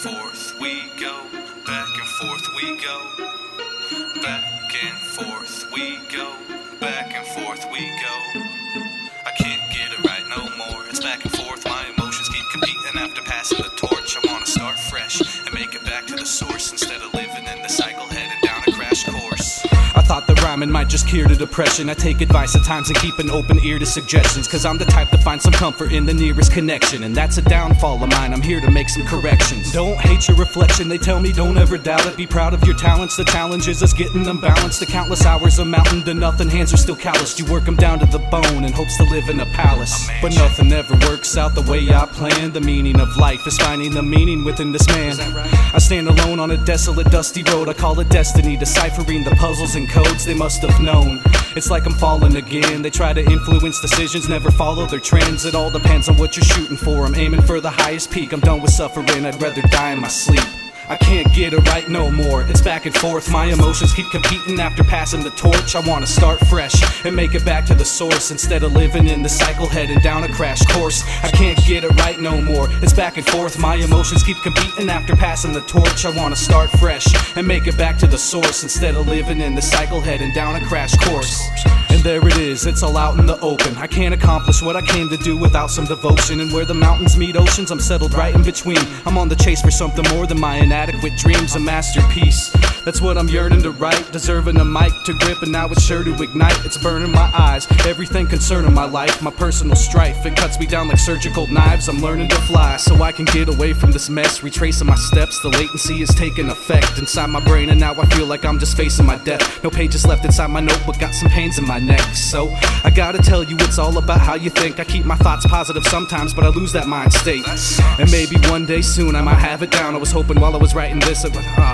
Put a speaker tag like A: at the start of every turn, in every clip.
A: forth we go, back and forth we go, back and forth we go, back and forth we go. I can't get it right no more. It's back and forth, my emotions keep competing after passing the torch. I wanna start fresh and make it back to the source instead of living in the cycle, heading down a crash course.
B: I thought that rhyming might just cure the depression. I take advice at times and keep an open ear to suggestions, cause I'm the type to find some comfort in the nearest connection. And that's a downfall of mine, I'm here to make some corrections. Don't hate your reflection, they tell me don't ever doubt it. Be proud of your talents, the challenge is us getting them balanced. The countless hours amounting to nothing, hands are still calloused. You work them down to the bone in hopes to live in a palace. But nothing ever works out the way I planned. The meaning of life is finding the meaning within this man. I stand alone on a desolate, dusty road. I call it destiny, deciphering the puzzles and codes they must have known. It's like I'm falling again. They try to influence decisions, never follow their trends. It all depends on what you're shooting for. I'm aiming for the highest peak. I'm done with suffering, I'd rather die in my sleep. I can't get it right no more. It's back and forth, my emotions keep competing after passing the torch. I wanna start fresh and make it back to the source instead of living in the cycle, heading down a crash course. I can't get it right no more. It's back and forth, my emotions keep competing after passing the torch. I wanna start fresh and make it back to the source instead of living in the cycle, heading down a crash course. And there it is, it's all out in the open. I can't accomplish what I came to do without some devotion. And where the mountains meet oceans, I'm settled right in between. I'm on the chase for something more than my inadequate dreams, a masterpiece. That's what I'm yearning to write, deserving a mic to grip, and now it's sure to ignite. It's burning my eyes, everything concerning my life, my personal strife. It cuts me down like surgical knives. I'm learning to fly so I can get away from this mess, retracing my steps. The latency is taking effect inside my brain, and now I feel like I'm just facing my death. No pages left inside my notebook, got some pains in my neck. So I gotta tell you, it's all about how you think. I keep my thoughts positive sometimes, but I lose that mind state. And maybe one day soon I might have it down. I was hoping while I was writing this,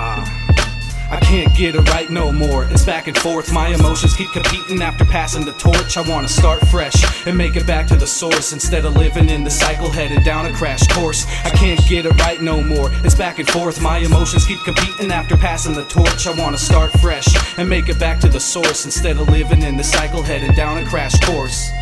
B: I can't get it right no more. It's back and forth, my emotions keep competing after passing the torch. I wanna start fresh and make it back to the source instead of living in the cycle, headed down a crash course. I can't get it right no more. It's back and forth, my emotions keep competing after passing the torch. I wanna start fresh and make it back to the source instead of living in the cycle, headed down a crash course.